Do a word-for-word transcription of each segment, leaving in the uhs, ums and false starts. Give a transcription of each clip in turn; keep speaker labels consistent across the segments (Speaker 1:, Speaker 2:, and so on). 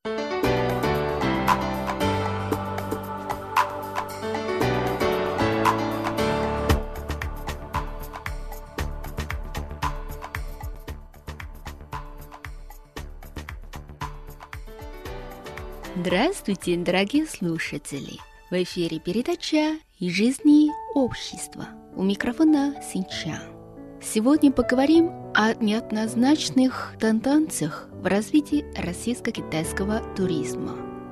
Speaker 1: Здравствуйте, дорогие слушатели! В эфире передача «Из жизни общества». У микрофона Синчан. Сегодня поговорим о неоднозначных тенденциях в развитии российско-китайского туризма.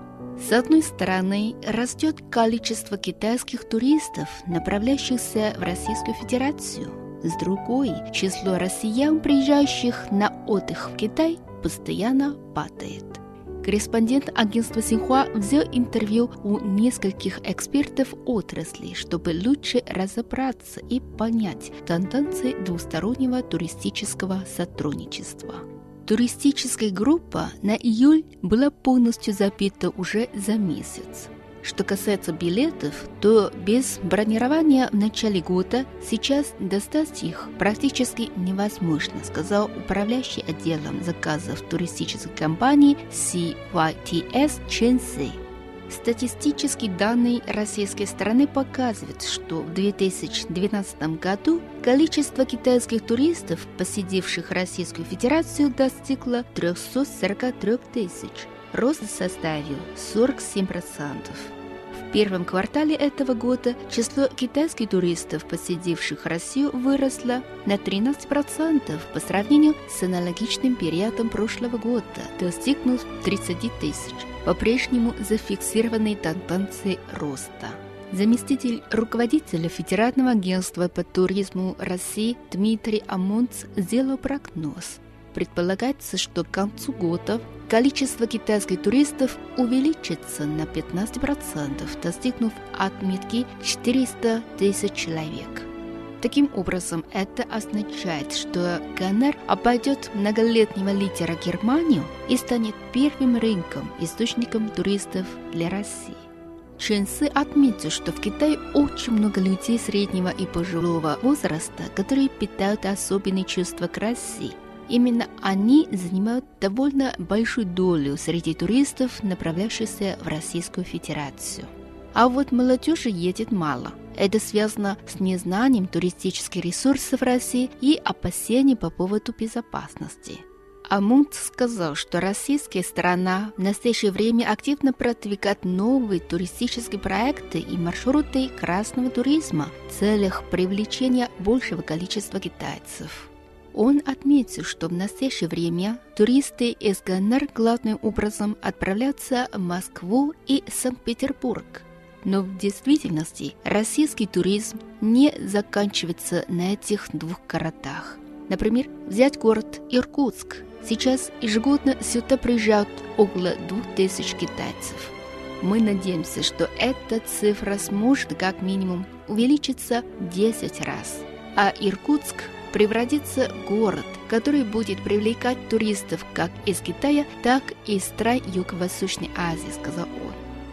Speaker 1: С одной стороны, растет количество китайских туристов, направляющихся в Российскую Федерацию. С другой, число россиян, приезжающих на отдых в Китай, постоянно падает. Корреспондент агентства Синьхуа взял интервью у нескольких экспертов отрасли, чтобы лучше разобраться и понять тенденции двустороннего туристического сотрудничества. Туристическая группа на июль была полностью забита уже за месяц. Что касается билетов, то без бронирования в начале года сейчас достать их практически невозможно, сказал управляющий отделом заказов туристической компании си уай ти эс Чен Си. Статистические данные российской стороны показывают, что в две тысячи двенадцатом году количество китайских туристов, посетивших Российскую Федерацию, достигло триста сорок три тысячи. Рост составил сорок семь процентов. В первом квартале этого года число китайских туристов, посетивших Россию, выросло на тринадцать процентов по сравнению с аналогичным периодом прошлого года, достигнув тридцати тысяч, по-прежнему зафиксированной тенденцией роста. Заместитель руководителя Федерального агентства по туризму России Дмитрий Амонц сделал прогноз. Предполагается, что к концу года количество китайских туристов увеличится на пятнадцать процентов, достигнув отметки четыреста тысяч человек. Таким образом, это означает, что КНР обойдет многолетнего лидера Германию и станет первым рынком, источником туристов для России. Чен Си отметил, что в Китае очень много людей среднего и пожилого возраста, которые питают особенные чувства к России. Именно они занимают довольно большую долю среди туристов, направляющихся в Российскую Федерацию. А вот молодежи едет мало. Это связано с незнанием туристических ресурсов России и опасений по поводу безопасности. Амунд сказал, что российская сторона в настоящее время активно продвигает новые туристические проекты и маршруты красного туризма в целях привлечения большего количества китайцев. Он отметил, что в настоящее время туристы из КНР главным образом отправляются в Москву и Санкт-Петербург. Но в действительности российский туризм не заканчивается на этих двух городах. Например, взять город Иркутск. Сейчас ежегодно сюда приезжают около двух тысяч китайцев. Мы надеемся, что эта цифра сможет как минимум увеличиться в десять раз. А Иркутск превратится в город, который будет привлекать туристов как из Китая, так и из стран Юго-Восточной Азии, сказал он.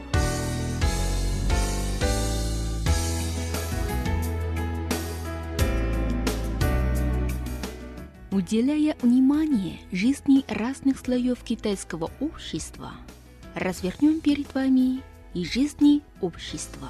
Speaker 1: Уделяя внимание жизни разных слоев китайского общества, развернем перед вами и жизни общества.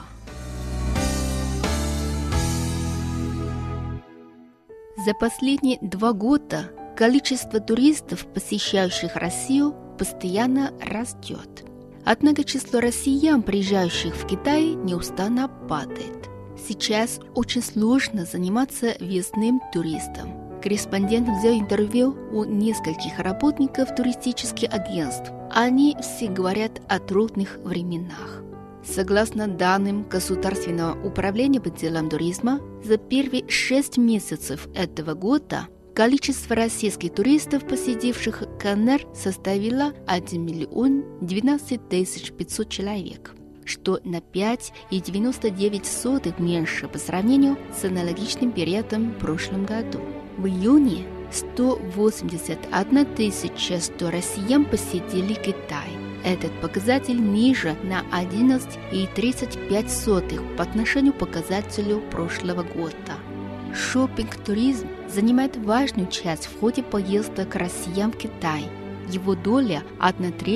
Speaker 1: За последние два года количество туристов, посещающих Россию, постоянно растет. Однако число россиян, приезжающих в Китай, неустанно падает. Сейчас очень сложно заниматься въездным туристом. Корреспондент взял интервью у нескольких работников туристических агентств. Они все говорят о трудных временах. Согласно данным Государственного управления по делам туризма, за первые шесть месяцев этого года количество российских туристов, посетивших КНР, составило один миллион двенадцать тысяч пятьсот человек, что на пять целых девяносто девять сотых меньше по сравнению с аналогичным периодом в прошлом году. В июне сто восемьдесят одна тысяча сто россиян посетили Китай. Этот показатель ниже на одиннадцать целых тридцать пять сотых по отношению к показателю прошлого года. Шоппинг-туризм занимает важную часть в ходе поездок россиян в Китай. Его доля – одна треть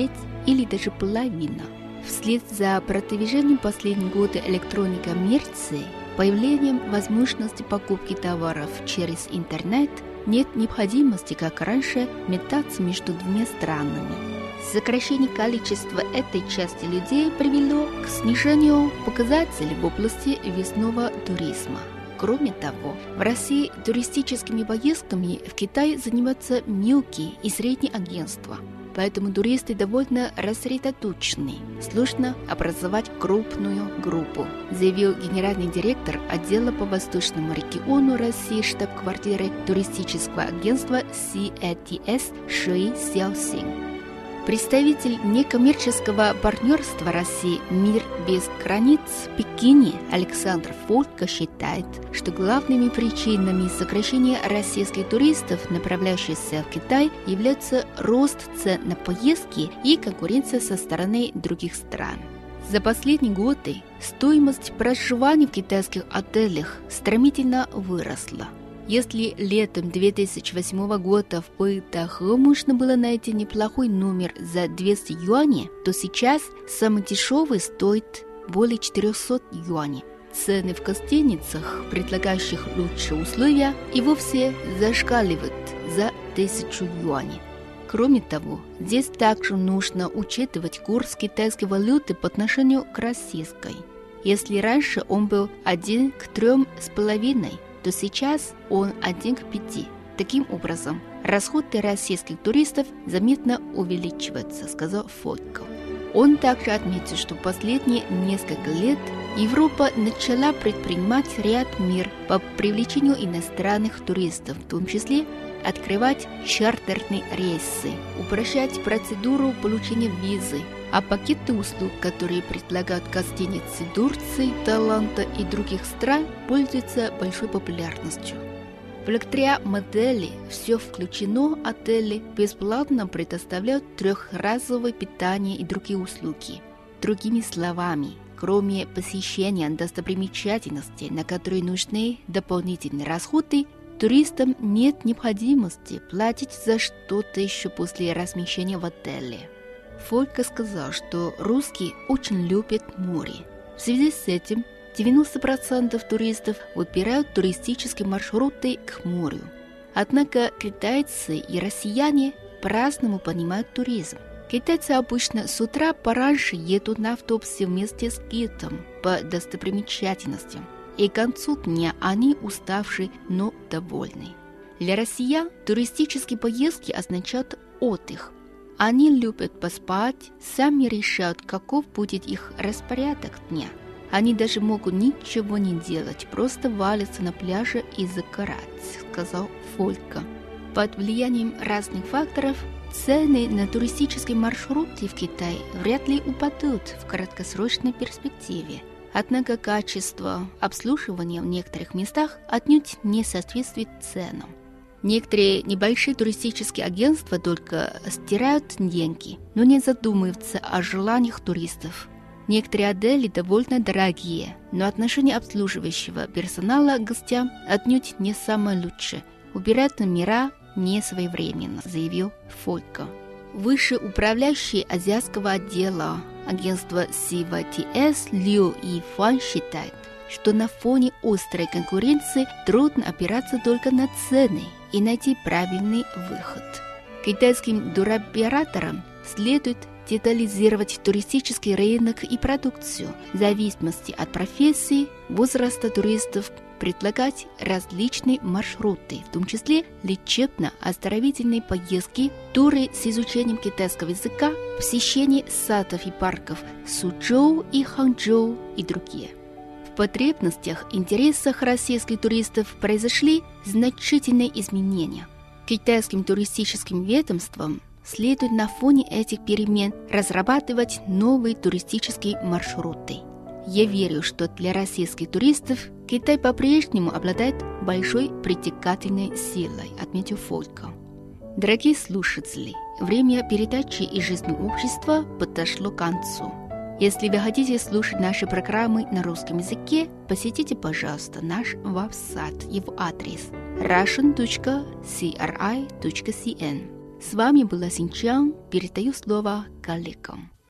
Speaker 1: или даже половина. Вслед за продвижением последних года электронной коммерции, появлением возможности покупки товаров через интернет, нет необходимости, как раньше, метаться между двумя странами. Сокращение количества этой части людей привело к снижению показателей в области въездного туризма. Кроме того, в России туристическими поездками в Китай занимаются мелкие и средние агентства. Поэтому туристы довольно рассредоточены. Сложно образовать крупную группу, заявил генеральный директор отдела по Восточному региону России штаб-квартиры туристического агентства си эй ти эс Ши Сяосинь. Представитель некоммерческого партнерства России «Мир без границ» в Пекине Александр Фолько считает, что главными причинами сокращения российских туристов, направляющихся в Китай, являются рост цен на поездки и конкуренция со стороны других стран. За последние годы стоимость проживания в китайских отелях стремительно выросла. Если летом две тысячи восьмого года в Пытахе можно было найти неплохой номер за двести юаней, то сейчас самый дешевый стоит более четырехсот юаней. Цены в гостиницах, предлагающих лучшие условия, и вовсе зашкаливают за тысячу юаней. Кроме того, здесь также нужно учитывать курс китайской валюты по отношению к российской. Если раньше он был один к трем с половиной, то сейчас он один к пяти. Таким образом, расходы российских туристов заметно увеличиваются, сказал Фолько. Он также отметил, что в последние несколько лет Европа начала предпринимать ряд мер по привлечению иностранных туристов, в том числе открывать чартерные рейсы, упрощать процедуру получения визы, а пакеты услуг, которые предлагают гостиницы Турции, Таиланда и других стран, пользуются большой популярностью. Благодаря модели «Все включено» отели бесплатно предоставляют трехразовое питание и другие услуги. Другими словами, кроме посещения достопримечательностей, на которые нужны дополнительные расходы, туристам нет необходимости платить за что-то еще после размещения в отеле. Фолько сказал, что русские очень любят море. В связи с этим девяносто процентов туристов выбирают туристические маршруты к морю. Однако китайцы и россияне по-разному понимают туризм. Китайцы обычно с утра пораньше едут на автобусе вместе с гидом по достопримечательностям, и к концу дня они уставшие, но довольны. Для россиян туристические поездки означают отдых. Они любят поспать, сами решают, каков будет их распорядок дня. Они даже могут ничего не делать, просто валяться на пляже и загорать, сказал Фолько. Под влиянием разных факторов цены на туристические маршруты в Китае вряд ли упадут в краткосрочной перспективе. Однако качество обслуживания в некоторых местах отнюдь не соответствует ценам. Некоторые небольшие туристические агентства только стирают деньги, но не задумываются о желаниях туристов. Некоторые отели довольно дорогие, но отношение обслуживающего персонала к гостям отнюдь не самое лучшее. Убирают номера не своевременно, заявил Фолько. Вышеуправляющий азиатского отдела агентства си вай ти эс Лю Ифан считает, что на фоне острой конкуренции трудно опираться только на цены и найти правильный выход. Китайским туроператорам следует детализировать туристический рынок и продукцию, в зависимости от профессии, возраста туристов, предлагать различные маршруты, в том числе лечебно-оздоровительные поездки, туры с изучением китайского языка, посещение садов и парков Сучжоу и Ханчжоу и другие. В потребностях и интересах российских туристов произошли значительные изменения. Китайским туристическим ведомствам следует на фоне этих перемен разрабатывать новые туристические маршруты. Я верю, что для российских туристов Китай по-прежнему обладает большой притягательной силой, отметил Фолько. Дорогие слушатели, время передачи из жизни общества подошло к концу. Если вы хотите слушать наши программы на русском языке, посетите, пожалуйста, наш веб-сайт, его адрес russian точка си эр ай точка си эн. С вами была Синчан. Передаю слово коллегам.